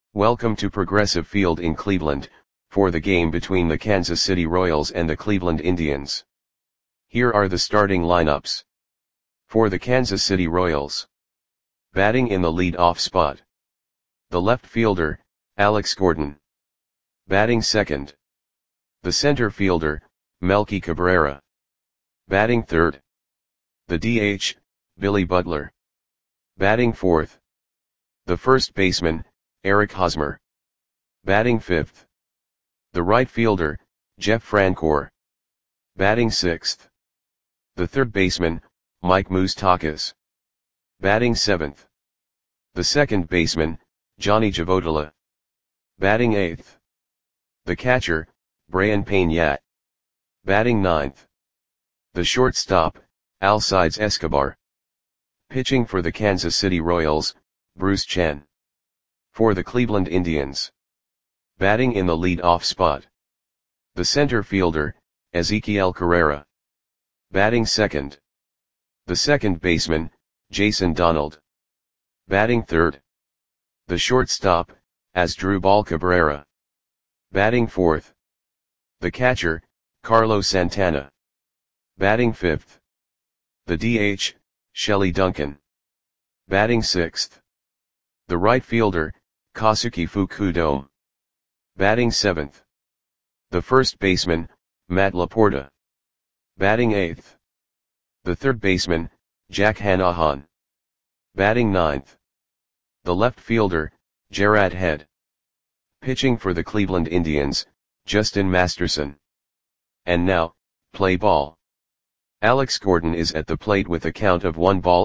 Welcome to Progressive Field in Cleveland, for the game between the Kansas City Royals and the Cleveland Indians. Here are the starting lineups. For the Kansas City Royals. Batting in the lead-off spot. The left fielder, Alex Gordon. Batting second. The center fielder, Melky Cabrera. Batting third. The DH, Billy Butler. Batting fourth. The first baseman, Eric Hosmer. Batting fifth. The right fielder, Jeff Francoeur. Batting sixth. The third baseman, Mike Moustakas. Batting seventh. The second baseman, Johnny Javodala. Batting eighth. The catcher, Brayan Peña. Batting ninth. The shortstop, Alcides Escobar. Pitching for the Kansas City Royals, Bruce Chen. For the Cleveland Indians. Batting in the lead-off spot. The center fielder, Ezequiel Carrera. Batting second. The second baseman, Jason Donald. Batting third. The shortstop, Asdrubal Cabrera. Batting fourth. The catcher, Carlos Santana. Batting fifth. The DH, Shelley Duncan. Batting sixth. The right fielder, Kosuke Fukudome. Batting seventh. The first baseman, Matt Laporta. Batting eighth. The third baseman, Jack Hanahan. Batting ninth. The left fielder, Gerard Head. Pitching for the Cleveland Indians, Justin Masterson. And now, play ball. Alex Gordon is at the plate with a count of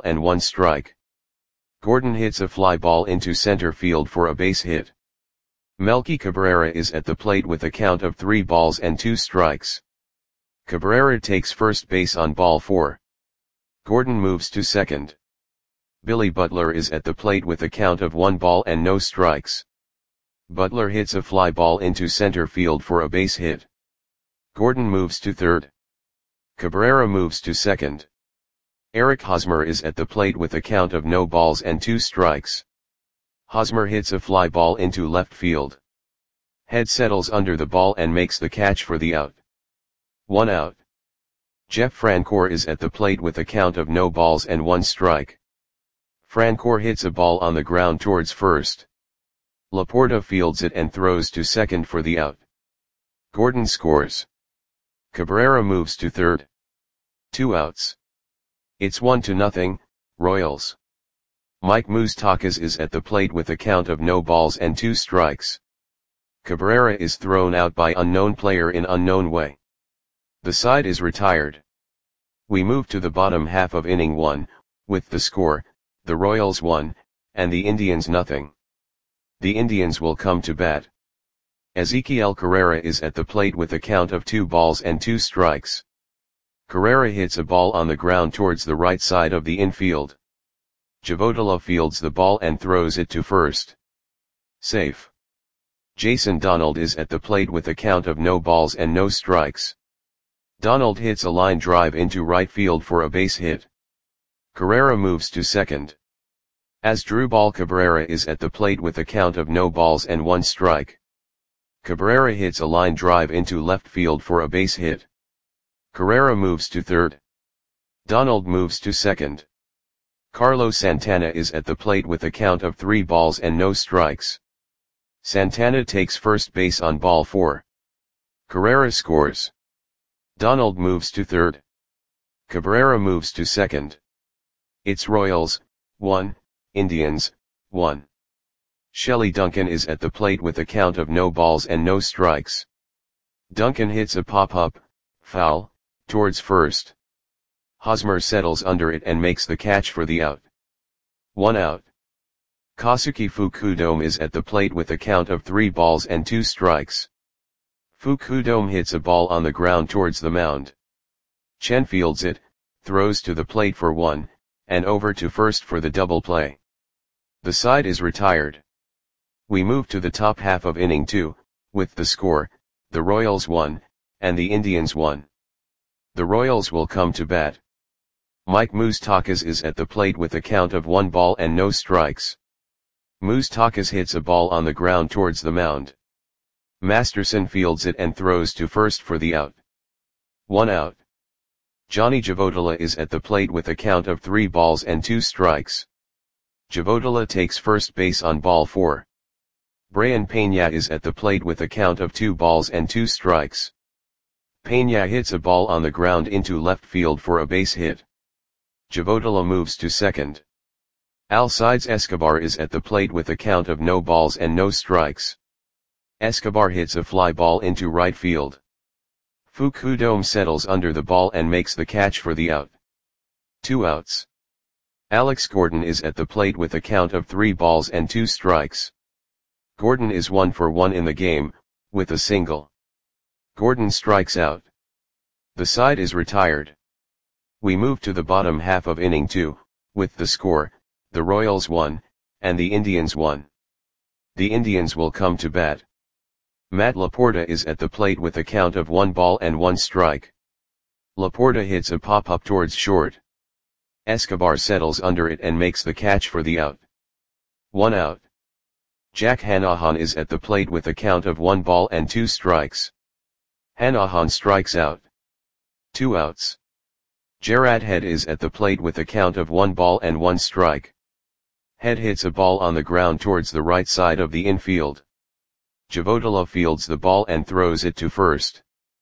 1-1 Gordon hits a fly ball into center field for a base hit. Melky Cabrera is at the plate with a count of 3-2. Cabrera takes first base on ball 4. Gordon moves to second. Billy Butler is at the plate with a count of 1-0. Butler hits a fly ball into center field for a base hit. Gordon moves to third. Cabrera moves to second. Eric Hosmer is at the plate with a count of 0-2. Hosmer hits a fly ball into left field. Head settles under the ball and makes the catch for the out. 1 out. Jeff Francoeur is at the plate with a count of 0-1. Francoeur hits a ball on the ground towards first. Laporta fields it and throws to second for the out. Gordon scores. Cabrera moves to third. 2 outs. It's 1-0, Royals. Mike Moustakas is at the plate with a count of 0-2. Cabrera is thrown out by unknown player in unknown way. The side is retired. We move to the bottom half of inning 1, with the score, the Royals 1, and the Indians 0. The Indians will come to bat. Ezequiel Carrera is at the plate with a count of 2-2. Carrera hits a ball on the ground towards the right side of the infield. Javodala fields the ball and throws it to first. Safe. Jason Donald is at the plate with a count of 0-0. Donald hits a line drive into right field for a base hit. Carrera moves to second. Asdrubal Cabrera is at the plate with a count of 0-1. Cabrera hits a line drive into left field for a base hit. Carrera moves to third. Donald moves to second. Carlos Santana is at the plate with a count of 3-0. Santana takes first base on ball 4. Carrera scores. Donald moves to third. Cabrera moves to second. It's Royals, 1, Indians, 1. Shelley Duncan is at the plate with a count of 0-0. Duncan hits a pop-up, foul, towards first. Hosmer settles under it and makes the catch for the out. 1 out. Kosuke Fukudome is at the plate with a count of 3-2. Fukudome hits a ball on the ground towards the mound. Chen fields it, throws to the plate for 1, and over to first for the double play. The side is retired. We move to the top half of inning 2, with the score, the Royals 1, and the Indians 1. The Royals will come to bat. Mike Moustakas is at the plate with a count of 1-0. Moustakas hits a ball on the ground towards the mound. Masterson fields it and throws to first for the out. 1 out. Johnny Javotola is at the plate with a count of 3 balls and 2 strikes. Javotola takes first base on ball 4. Brian Peña is at the plate with a count of 2 balls and 2 strikes. Peña hits a ball on the ground into left field for a base hit. Javotola moves to second. Alcides Escobar is at the plate with a count of no balls and no strikes. Escobar hits a fly ball into right field. Fukudome settles under the ball and makes the catch for the out. 2 outs. Alex Gordon is at the plate with a count of 3 balls and 2 strikes. Gordon is 1 for 1 in the game, with a single. Gordon strikes out. The side is retired. We move to the bottom half of inning 2, with the score, the Royals 1, and the Indians 1. The Indians will come to bat. Matt Laporta is at the plate with a count of 1 ball and 1 strike. Laporta hits a pop-up towards short. Escobar settles under it and makes the catch for the out. 1 out. Jack Hanahan is at the plate with a count of 1 ball and 2 strikes. Hanahan strikes out. 2 outs. Gerard Head is at the plate with a count of 1 ball and 1 strike. Head hits a ball on the ground towards the right side of the infield. Javotola fields the ball and throws it to first.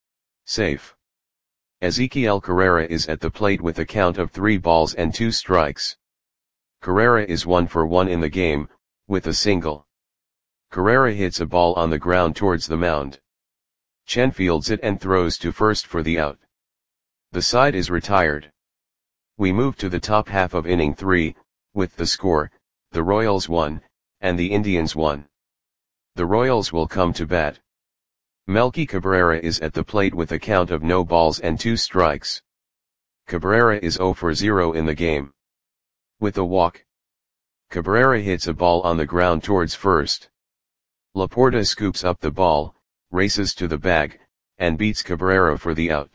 Safe. Ezequiel Carrera is at the plate with a count of 3 balls and 2 strikes. Carrera is 1 for 1 in the game, with a single. Carrera hits a ball on the ground towards the mound. Chen fields it and throws to first for the out. The side is retired. We move to the top half of inning 3, with the score, the Royals 1, and the Indians 1. The Royals will come to bat. Melky Cabrera is at the plate with a count of no balls and 2 strikes. Cabrera is 0 for 0 in the game. With a walk. Cabrera hits a ball on the ground towards first. Laporta scoops up the ball, races to the bag, and beats Cabrera for the out.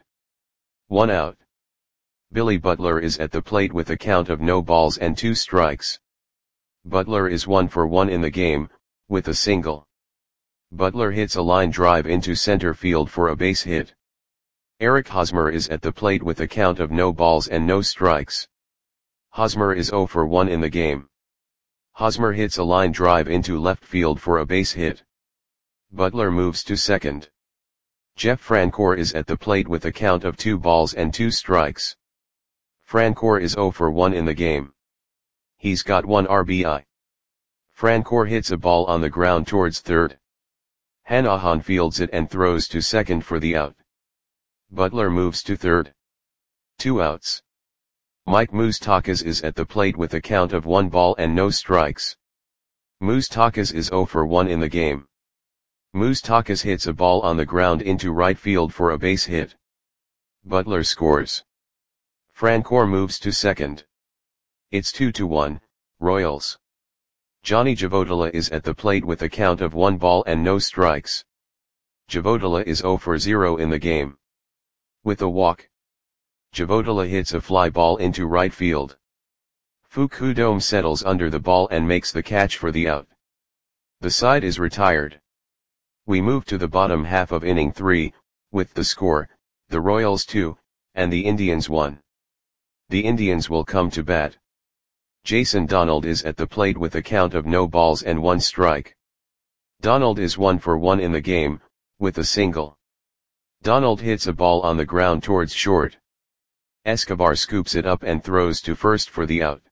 1 out. Billy Butler is at the plate with a count of no balls and 2 strikes. Butler is 1 for 1 in the game, with a single. Butler hits a line drive into center field for a base hit. Eric Hosmer is at the plate with a count of no balls and no strikes. Hosmer is 0 for 1 in the game. Hosmer hits a line drive into left field for a base hit. Butler moves to second. Jeff Francoeur is at the plate with a count of 2 balls and 2 strikes. Francoeur is 0 for 1 in the game. He's got 1 RBI. Francoeur hits a ball on the ground towards third. Hanahan fields it and throws to second for the out. Butler moves to third. 2 outs. Mike Moustakas is at the plate with a count of 1 ball and no strikes. Moustakas is 0 for 1 in the game. Moustakas hits a ball on the ground into right field for a base hit. Butler scores. Francoeur moves to second. It's 2-1, Royals. Johnny Javotola is at the plate with a count of 1 ball and no strikes. Javotola is 0 for 0 in the game. With a walk. Javotola hits a fly ball into right field. Fukudome settles under the ball and makes the catch for the out. The side is retired. We move to the bottom half of inning 3, with the score, the Royals 2, and the Indians 1. The Indians will come to bat. Jason Donald is at the plate with a count of no balls and 1 strike. Donald is 1 for 1 in the game, with a single. Donald hits a ball on the ground towards short. Escobar scoops it up and throws to first for the out.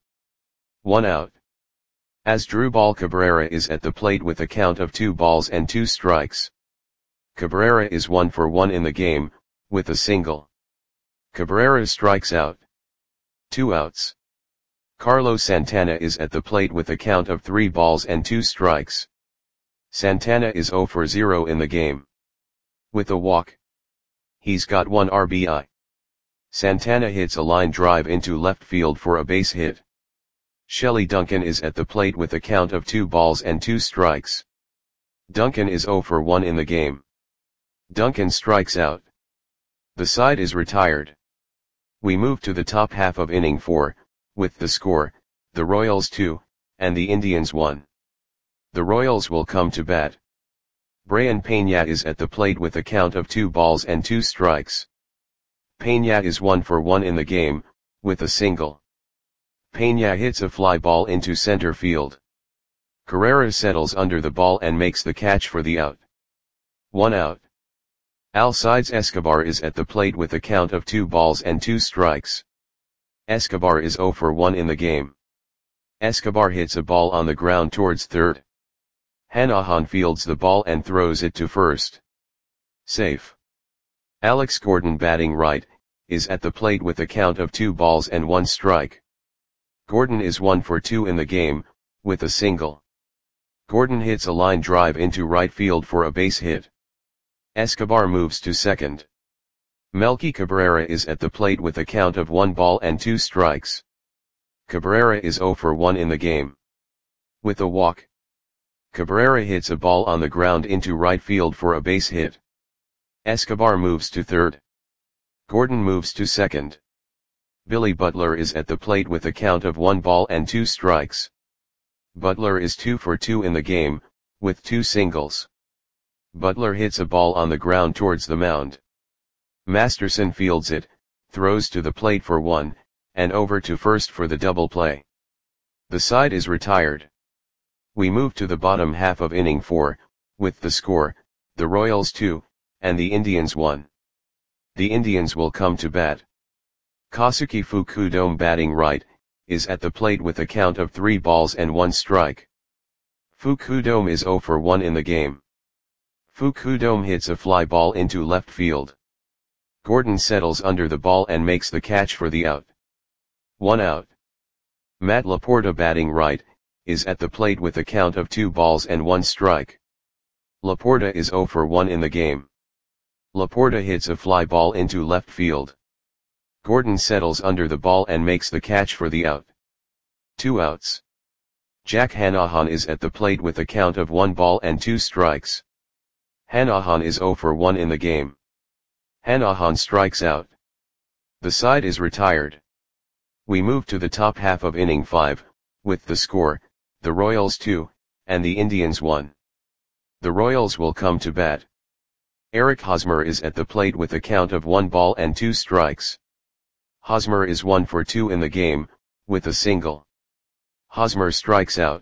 1 out. Asdrubal Cabrera is at the plate with a count of 2 balls and 2 strikes. Cabrera is 1 for 1 in the game, with a single. Cabrera strikes out. 2 outs. Carlos Santana is at the plate with a count of 3 balls and 2 strikes. Santana is 0 for 0 in the game. With a walk. He's got 1 RBI. Santana hits a line drive into left field for a base hit. Shelley Duncan is at the plate with a count of 2 balls and 2 strikes. Duncan is 0 for 1 in the game. Duncan strikes out. The side is retired. We move to the top half of inning 4, with the score, the Royals 2, and the Indians 1. The Royals will come to bat. Brayan Peña is at the plate with a count of 2 balls and 2 strikes. Peña is 1 for 1 in the game, with a single. Peña hits a fly ball into center field. Carrera settles under the ball and makes the catch for the out. 1 out. Alcides Escobar is at the plate with a count of 2 balls and 2 strikes. Escobar is 0 for 1 in the game. Escobar hits a ball on the ground towards third. Hanahan fields the ball and throws it to first. Safe. Alex Gordon, batting right, is at the plate with a count of 2 balls and 1 strike. Gordon is 1 for 2 in the game, with a single. Gordon hits a line drive into right field for a base hit. Escobar moves to second. Melky Cabrera is at the plate with a count of 1 ball and 2 strikes. Cabrera is 0 for 1 in the game. With a walk. Cabrera hits a ball on the ground into right field for a base hit. Escobar moves to third. Gordon moves to second. Billy Butler is at the plate with a count of 1 ball and 2 strikes. Butler is 2 for 2 in the game, with 2 singles. Butler hits a ball on the ground towards the mound. Masterson fields it, throws to the plate for 1, and over to first for the double play. The side is retired. We move to the bottom half of inning 4, with the score, the Royals 2, and the Indians 1. The Indians will come to bat. Kosuke Fukudome, batting right, is at the plate with a count of 3 balls and 1 strike. Fukudome is 0 for 1 in the game. Fukudome hits a fly ball into left field. Gordon settles under the ball and makes the catch for the out. 1 out. Matt Laporta, batting right, is at the plate with a count of 2 balls and 1 strike. Laporta is 0 for 1 in the game. Laporta hits a fly ball into left field. Gordon settles under the ball and makes the catch for the out. 2 outs. Jack Hanahan is at the plate with a count of 1 ball and 2 strikes. Hanahan is 0 for 1 in the game. Hanahan strikes out. The side is retired. We move to the top half of inning 5, with the score, the Royals 2, and the Indians 1. The Royals will come to bat. Eric Hosmer is at the plate with a count of 1 ball and 2 strikes. Hosmer is 1 for 2 in the game, with a single. Hosmer strikes out.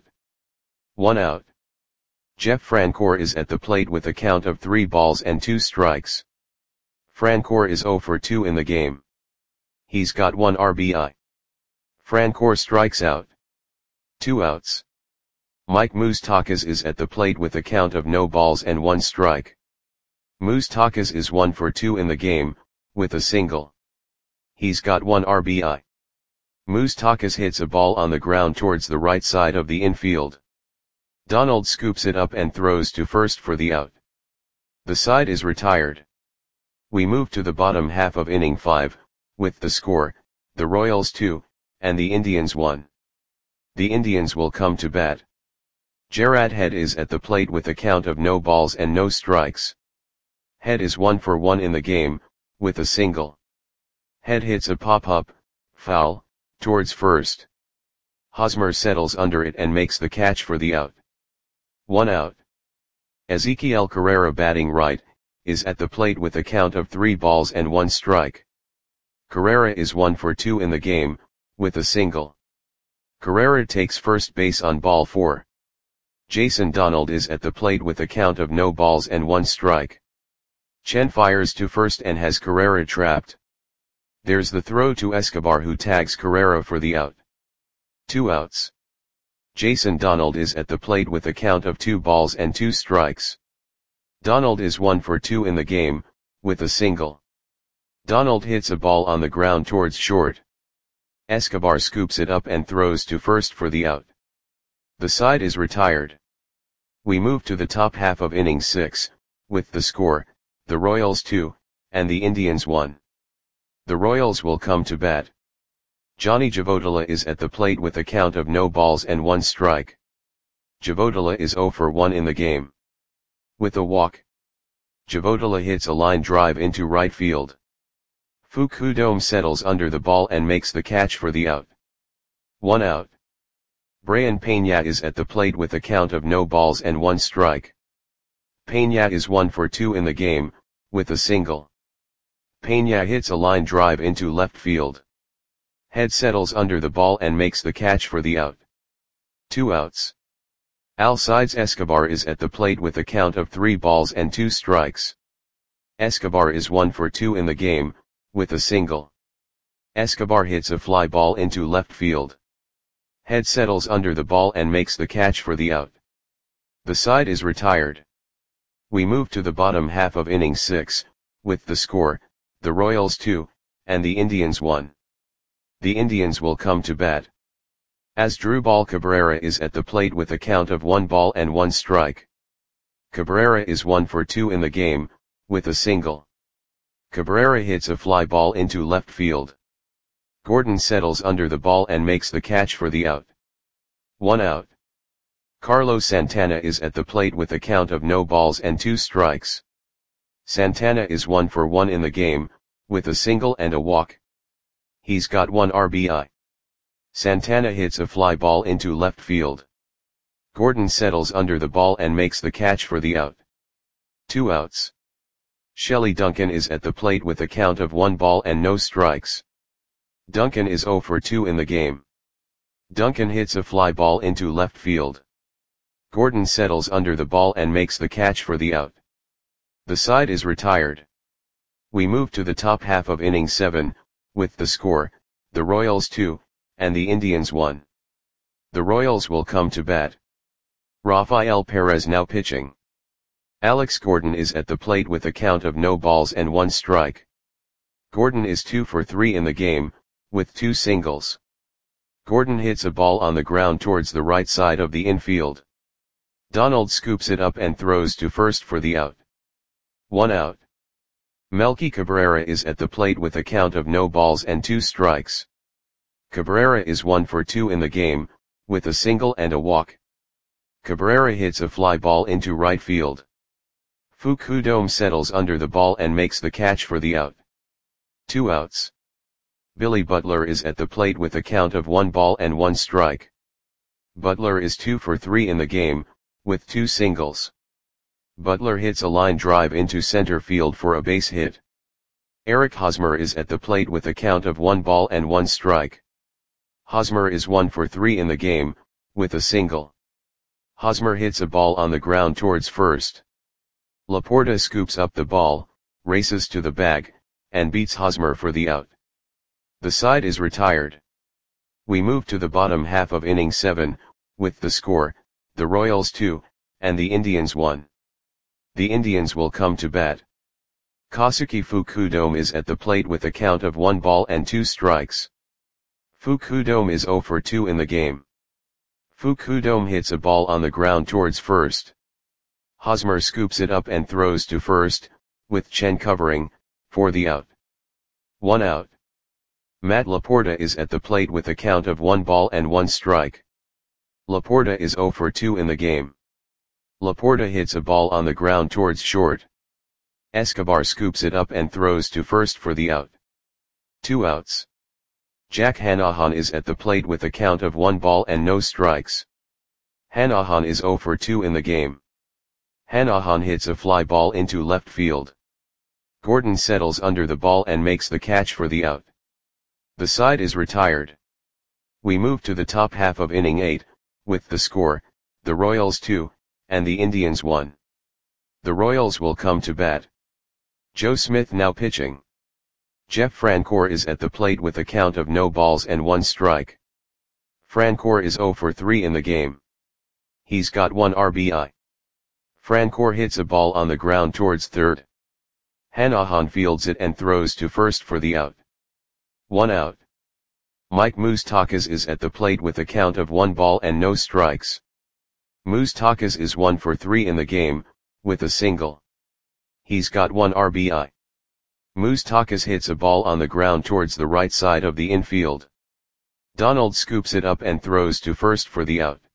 1 out. Jeff Francoeur is at the plate with a count of 3 balls and 2 strikes. Francoeur is 0 for 2 in the game. He's got 1 RBI. Francoeur strikes out. 2 outs. Mike Moustakas is at the plate with a count of no balls and 1 strike. Moustakas is 1 for 2 in the game, with a single. He's got 1 RBI. Moustakas hits a ball on the ground towards the right side of the infield. Donald scoops it up and throws to first for the out. The side is retired. We move to the bottom half of inning 5, with the score, the Royals 2, and the Indians 1. The Indians will come to bat. Gerard Head is at the plate with a count of no balls and no strikes. Head is 1 for 1 in the game, with a single. Head hits a pop-up, foul, towards first. Hosmer settles under it and makes the catch for the out. 1 out. Ezequiel Carrera, batting right, is at the plate with a count of 3 balls and 1 strike. Carrera is 1 for 2 in the game, with a single. Carrera takes first base on ball 4. Jason Donald is at the plate with a count of no balls and 1 strike. Chen fires to first and has Carrera trapped. There's the throw to Escobar, who tags Carrera for the out. 2 outs. Jason Donald is at the plate with a count of 2 balls and 2 strikes. Donald is 1 for 2 in the game, with a single. Donald hits a ball on the ground towards short. Escobar scoops it up and throws to first for the out. The side is retired. We move to the top half of inning 6, with the score, the Royals 2, and the Indians 1. The Royals will come to bat. Johnny Javotola is at the plate with a count of no balls and 1 strike. Javotola is 0 for 1 in the game. With a walk. Javotola hits a line drive into right field. Fukudome settles under the ball and makes the catch for the out. 1 out. Brian Peña is at the plate with a count of no balls and one strike. Peña is 1 for 2 in the game, with a single. Peña hits a line drive into left field. Head settles under the ball and makes the catch for the out. 2 outs. Alcides Escobar is at the plate with a count of 3 balls and 2 strikes. Escobar is 1 for 2 in the game, with a single. Escobar hits a fly ball into left field. Head settles under the ball and makes the catch for the out. The side is retired. We move to the bottom half of inning 6, with the score, the Royals 2, and the Indians 1. The Indians will come to bat. Asdrubal Cabrera is at the plate with a count of 1 ball and 1 strike. Cabrera is 1 for 2 in the game, with a single. Cabrera hits a fly ball into left field. Gordon settles under the ball and makes the catch for the out. 1 out. Carlos Santana is at the plate with a count of no balls and 2 strikes. Santana is 1 for 1 in the game, with a single and a walk. He's got 1 RBI. Santana hits a fly ball into left field. Gordon settles under the ball and makes the catch for the out. 2 outs. Shelley Duncan is at the plate with a count of 1 ball and no strikes. Duncan is 0 for 2 in the game. Duncan hits a fly ball into left field. Gordon settles under the ball and makes the catch for the out. The side is retired. We move to the top half of inning 7, with the score, the Royals 2, and the Indians 1. The Royals will come to bat. Rafael Perez now pitching. Alex Gordon is at the plate with a count of no balls and 1 strike. Gordon is 2 for 3 in the game, with 2 singles. Gordon hits a ball on the ground towards the right side of the infield. Donald scoops it up and throws to first for the out. 1 out. Melky Cabrera is at the plate with a count of no balls and 2 strikes. Cabrera is 1 for 2 in the game, with a single and a walk. Cabrera hits a fly ball into right field. Fukudome settles under the ball and makes the catch for the out. 2 outs. Billy Butler is at the plate with a count of 1 ball and 1 strike. Butler is 2 for 3 in the game, with 2 singles. Butler hits a line drive into center field for a base hit. Eric Hosmer is at the plate with a count of 1 ball and 1 strike. Hosmer is 1 for 3 in the game, with a single. Hosmer hits a ball on the ground towards first. Laporta scoops up the ball, races to the bag, and beats Hosmer for the out. The side is retired. We move to the bottom half of inning 7, with the score, the Royals 2, and the Indians 1. The Indians will come to bat. Kosuke Fukudome is at the plate with a count of 1 ball and 2 strikes. Fukudome is 0 for 2 in the game. Fukudome hits a ball on the ground towards first. Hosmer scoops it up and throws to first, with Chen covering, for the out. 1 out. Matt Laporta is at the plate with a count of 1 ball and 1 strike. Laporta is 0 for 2 in the game. Laporta hits a ball on the ground towards short. Escobar scoops it up and throws to first for the out. 2 outs. Jack Hanahan is at the plate with a count of 1 ball and no strikes. Hanahan is 0 for 2 in the game. Hanahan hits a fly ball into left field. Gordon settles under the ball and makes the catch for the out. The side is retired. We move to the top half of inning 8, with the score, the Royals 2, and the Indians 1. The Royals will come to bat. Joe Smith now pitching. Jeff Francoeur is at the plate with a count of no balls and 1 strike. Francoeur is 0 for 3 in the game. He's got 1 RBI. Francoeur hits a ball on the ground towards third. Hanahan fields it and throws to first for the out. 1 out. Mike Moustakas is at the plate with a count of 1 ball and no strikes. Moustakas is 1 for 3 in the game, with a single. He's got 1 RBI. Moustakas hits a ball on the ground towards the right side of the infield. Donald scoops it up and throws to first for the out.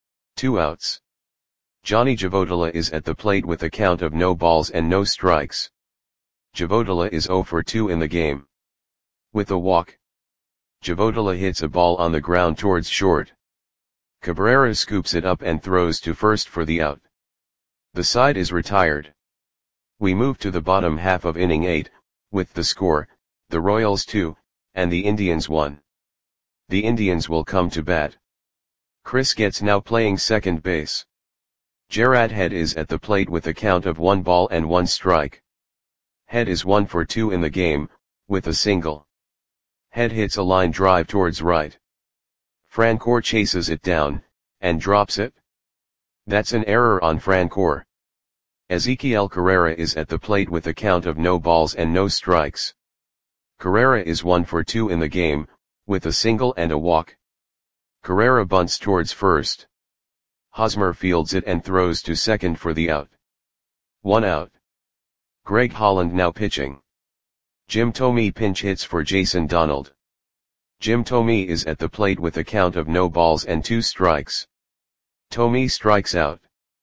2 outs. Johnny Javodala is at the plate with a count of no balls and no strikes. Javodala is 0 for 2 in the game. With a walk. Javodala hits a ball on the ground towards short. Cabrera scoops it up and throws to first for the out. The side is retired. We move to the bottom half of inning 8, with the score, the Royals 2, and the Indians 1. The Indians will come to bat. Chris Getz now playing second base. Gerard Head is at the plate with a count of 1 ball and 1 strike. Head is 1 for 2 in the game, with a single. Head hits a line drive towards right. Francoeur chases it down, and drops it. That's an error on Francoeur. Ezequiel Carrera is at the plate with a count of no balls and no strikes. Carrera is 1 for 2 in the game, with a single and a walk. Carrera bunts towards first. Hosmer fields it and throws to second for the out. 1 out. Greg Holland now pitching. Jim Thome pinch hits for Jason Donald. Jim Thome is at the plate with a count of no balls and 2 strikes. Thome strikes out.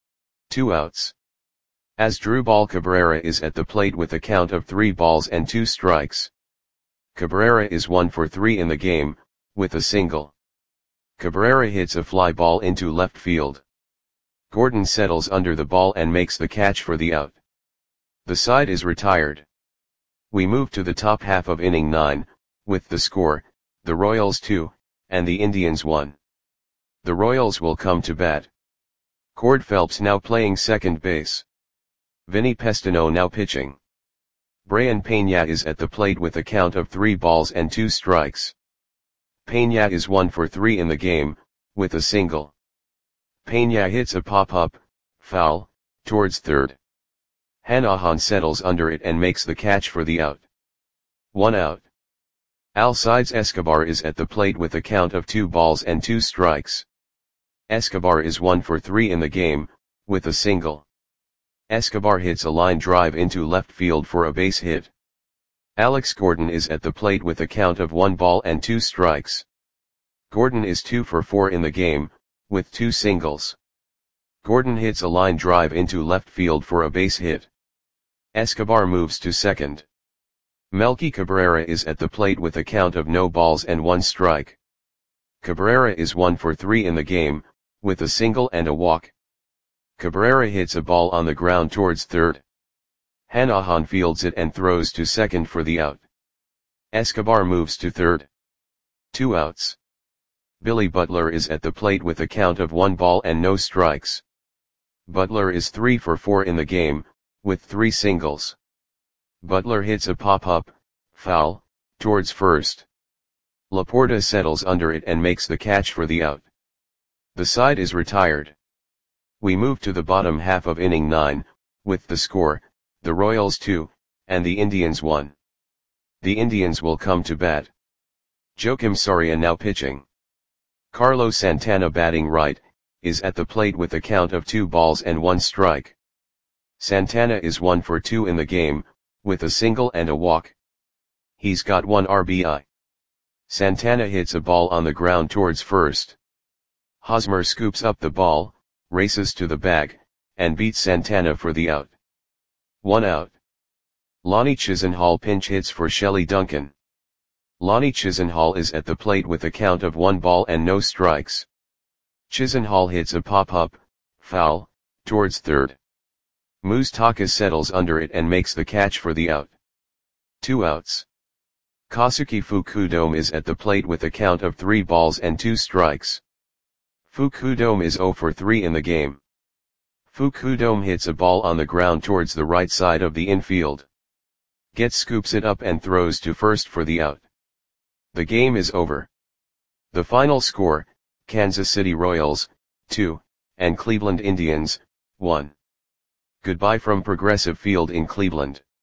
2 outs. Asdrubal Cabrera is at the plate with a count of 3 balls and 2 strikes. Cabrera is 1 for 3 in the game, with a single. Cabrera hits a fly ball into left field. Gordon settles under the ball and makes the catch for the out. The side is retired. We move to the top half of inning 9, with the score, the Royals 2, and the Indians 1. The Royals will come to bat. Cord Phelps now playing second base. Vinny Pestano now pitching. Brayan Peña is at the plate with a count of 3 balls and 2 strikes. Peña is 1 for 3 in the game, with a single. Peña hits a pop-up, foul, towards third. Hanahan settles under it and makes the catch for the out. 1 out. Alcides Escobar is at the plate with a count of 2 balls and 2 strikes. Escobar is 1 for 3 in the game, with a single. Escobar hits a line drive into left field for a base hit. Alex Gordon is at the plate with a count of 1 ball and 2 strikes. Gordon is 2 for 4 in the game, with 2 singles. Gordon hits a line drive into left field for a base hit. Escobar moves to second. Melky Cabrera is at the plate with a count of no balls and 1 strike. Cabrera is 1 for 3 in the game, with a single and a walk. Cabrera hits a ball on the ground towards third. Hanahan fields it and throws to second for the out. Escobar moves to third. 2 outs. Billy Butler is at the plate with a count of 1 ball and no strikes. Butler is 3 for 4 in the game, with 3 singles. Butler hits a pop-up, foul, towards first. Laporta settles under it and makes the catch for the out. The side is retired. We move to the bottom half of inning 9, with the score, the Royals 2, and the Indians 1. The Indians will come to bat. Joakim Soria now pitching. Carlos Santana batting right, is at the plate with a count of 2 balls and 1 strike. Santana is 1 for 2 in the game, with a single and a walk. He's got 1 RBI. Santana hits a ball on the ground towards first. Hosmer scoops up the ball, races to the bag, and beats Santana for the out. 1 out. Lonnie Chisenhall pinch hits for Shelley Duncan. Lonnie Chisenhall is at the plate with a count of 1 ball and no strikes. Chisenhall hits a pop-up, foul, towards third. Moustakas settles under it and makes the catch for the out. 2 outs. Kazuki Fukudome is at the plate with a count of 3 balls and 2 strikes. Fukudome is 0 for 3 in the game. Fukudome hits a ball on the ground towards the right side of the infield. Getz scoops it up and throws to first for the out. The game is over. The final score, Kansas City Royals, 2, and Cleveland Indians, 1. Goodbye from Progressive Field in Cleveland.